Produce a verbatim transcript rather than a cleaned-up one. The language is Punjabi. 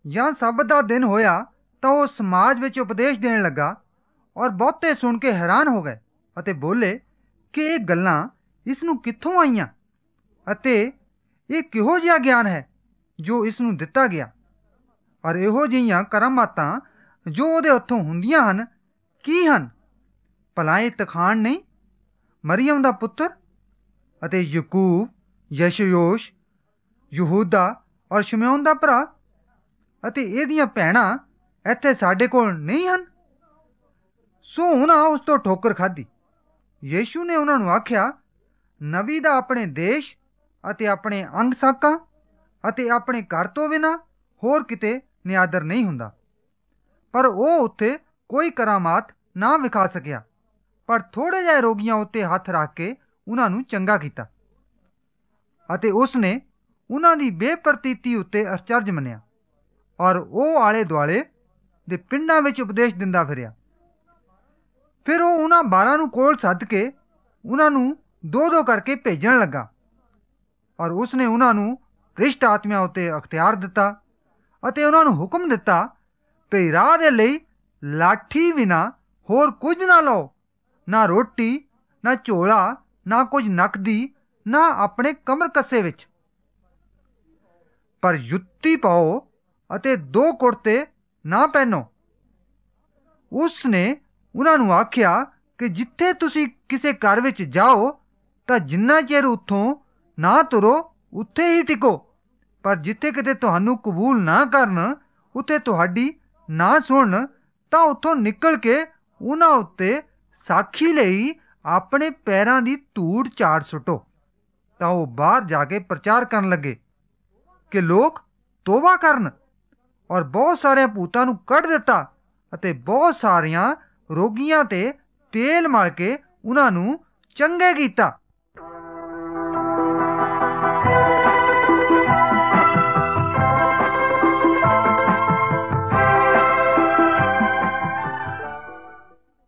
ਜਾਂ ਸਬਤ ਦਾ ਦਿਨ ਹੋਇਆ ਤਾਂ ਉਹ ਸਮਾਜ ਵਿੱਚ ਉਪਦੇਸ਼ ਦੇਣ ਲੱਗਾ, ਔਰ ਬਹੁਤੇ ਸੁਣ ਕੇ ਹੈਰਾਨ ਹੋ ਗਏ ਅਤੇ ਬੋਲੇ ਕਿ ਇਹ ਗੱਲਾਂ ਇਸ ਨੂੰ ਕਿੱਥੋਂ ਆਈਆਂ ਅਤੇ ਇਹ ਕਿਹੋ ਜਿਹਾ ਗਿਆਨ ਹੈ ਜੋ ਇਸ ਨੂੰ ਦਿੱਤਾ ਗਿਆ। ਔਰ ਇਹੋ ਜਿਹੀਆਂ ਕਰਾਮਾਤਾਂ ਜੋ ਉਹਦੇ ਹੱਥੋਂ ਹੁੰਦੀਆਂ ਹਨ ਕੀ ਹਨ? ਭਲਾ ਇਹ ਤਖਾਣ ਨਹੀਂ ਮਰੀਅਮ ਦਾ ਪੁੱਤਰ ਅਤੇ ਯਕੂਬ, ਯਸ਼ਯੋਸ਼, ਯਹੂਦਾ ਔਰ ਸ਼ਿਮਯੋਨ ਦਾ ਭਰਾ, ਅਤੇ ਇਹਦੀਆਂ ਭੈਣਾਂ ਇੱਥੇ ਸਾਡੇ ਕੋਲ ਨਹੀਂ ਹਨ? ਸੋ ਉਹਨਾਂ ਉਸ ਤੋਂ ਠੋਕਰ ਖਾਧੀ। ਯੀਸ਼ੂ ਨੇ ਉਹਨਾਂ ਨੂੰ ਆਖਿਆ, ਨਬੀ ਦਾ ਆਪਣੇ ਦੇਸ਼ ਅਤੇ ਆਪਣੇ ਅੰਗ ਸਾਕਾਂ ਅਤੇ ਆਪਣੇ ਘਰ ਤੋਂ ਬਿਨਾਂ ਹੋਰ ਕਿਤੇ ਨਿਆਦਰ ਨਹੀਂ ਹੁੰਦਾ। ਪਰ ਉਹ ਉੱਥੇ ਕੋਈ ਕਰਾਮਾਤ ਨਾ ਵਿਖਾ ਸਕਿਆ, ਪਰ ਥੋੜ੍ਹੇ ਜਿਹੇ ਰੋਗੀਆਂ ਉੱਤੇ ਹੱਥ ਰੱਖ ਕੇ ਉਹਨਾਂ ਨੂੰ ਚੰਗਾ ਕੀਤਾ। ਅਤੇ ਉਸ ਨੇ ਉਹਨਾਂ ਦੀ ਬੇਪਰਤੀਤੀ ਉੱਤੇ ਅਚਰਜ ਮੰਨਿਆ, ਔਰ ਉਹ ਆਲੇ ਦੁਆਲੇ ਦੇ ਪਿੰਡਾਂ ਵਿੱਚ ਉਪਦੇਸ਼ ਦਿੰਦਾ ਫਿਰਿਆ। ਫਿਰ ਉਹ ਉਹਨਾਂ ਬਾਰਾਂ ਨੂੰ ਕੋਲ ਸੱਦ ਕੇ ਉਹਨਾਂ ਨੂੰ ਦੋ ਦੋ ਕਰਕੇ ਭੇਜਣ ਲੱਗਾ, ਔਰ ਉਸ ਨੇ ਉਹਨਾਂ ਨੂੰ ਭ੍ਰਿਸ਼ਟ ਆਤਮਿਆਂ ਉੱਤੇ ਅਖਤਿਆਰ ਦਿੱਤਾ ਅਤੇ ਉਹਨਾਂ ਨੂੰ ਹੁਕਮ ਦਿੱਤਾ ਕਿ ਰਾਹ ਦੇ ਲਈ ਲਾਠੀ ਬਿਨਾਂ ਹੋਰ ਕੁਝ ਨਾ ਲਓ, ਨਾ ਰੋਟੀ, ਨਾ ਝੋਲਾ, ਨਾ ਕੁਝ ਨਕਦੀ, ਨਾ ਆਪਣੇ ਕਮਰ ਕੱਸੇ ਵਿੱਚ, ਪਰ ਜੁੱਤੀ ਪਾਓ ਅਤੇ ਦੋ ਕੁੜਤੇ ਨਾ ਪਹਿਨੋ। ਉਸ ਨੇ ਉਹਨਾਂ ਨੂੰ ਆਖਿਆ ਕਿ ਜਿੱਥੇ ਤੁਸੀਂ ਕਿਸੇ ਘਰ ਵਿੱਚ ਜਾਓ ਤਾਂ ਜਿੰਨਾ ਚਿਰ ਉੱਥੋਂ ਨਾ ਤੁਰੋ ਉੱਥੇ ਹੀ ਟਿਕੋ, ਪਰ ਜਿੱਥੇ ਕਿਤੇ ਤੁਹਾਨੂੰ ਕਬੂਲ ਨਾ ਕਰਨ, ਉੱਥੇ ਤੁਹਾਡੀ ਨਾ ਸੁਣਨ, ਤਾਂ ਉੱਥੋਂ ਨਿਕਲ ਕੇ ਉਹਨਾਂ ਉੱਤੇ ਸਾਖੀ ਲਈ ਆਪਣੇ ਪੈਰਾਂ ਦੀ ਧੂੜ ਝਾੜ ਸੁੱਟੋ। ਤਾਂ ਉਹ ਬਾਹਰ ਜਾ ਕੇ ਪ੍ਰਚਾਰ ਕਰਨ ਲੱਗੇ ਕਿ ਲੋਕ ਤੋਬਾ ਕਰਨ, ਔਰ ਬਹੁਤ ਸਾਰਿਆਂ ਭੂਤਾਂ ਨੂੰ ਕੱਢ ਦਿੱਤਾ ਅਤੇ ਬਹੁਤ ਸਾਰੀਆਂ ਰੋਗੀਆਂ 'ਤੇ ਤੇਲ ਮਲ ਕੇ ਉਹਨਾਂ ਨੂੰ ਚੰਗੇ ਕੀਤਾ।